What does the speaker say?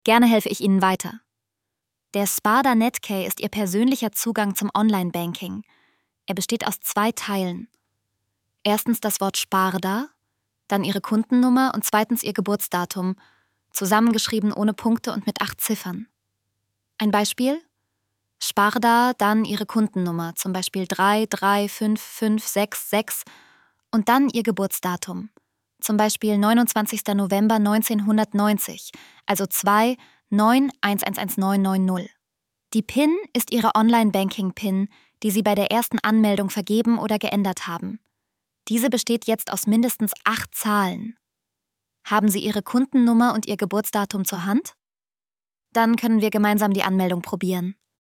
Gerne helfe ich Ihnen weiter. Der Sparda Netcare ist Ihr persönlicher Zugang zum Online-Banking. Er besteht aus 2 Teilen. Erstens das Wort Sparda, dann Ihre Kundennummer und zweitens Ihr Geburtsdatum, zusammengeschrieben ohne Punkte und mit 8 Ziffern. Ein Beispiel? Sparda, dann Ihre Kundennummer, zum Beispiel 3355666 und dann Ihr Geburtsdatum, zum Beispiel 29. November 1990, also 2911190. Die PIN ist Ihre Online-Banking-PIN, die Sie bei der ersten Anmeldung vergeben oder geändert haben. Diese besteht jetzt aus mindestens 8 Zahlen. Haben Sie Ihre Kundennummer und Ihr Geburtsdatum zur Hand? Dann können wir gemeinsam die Anmeldung probieren.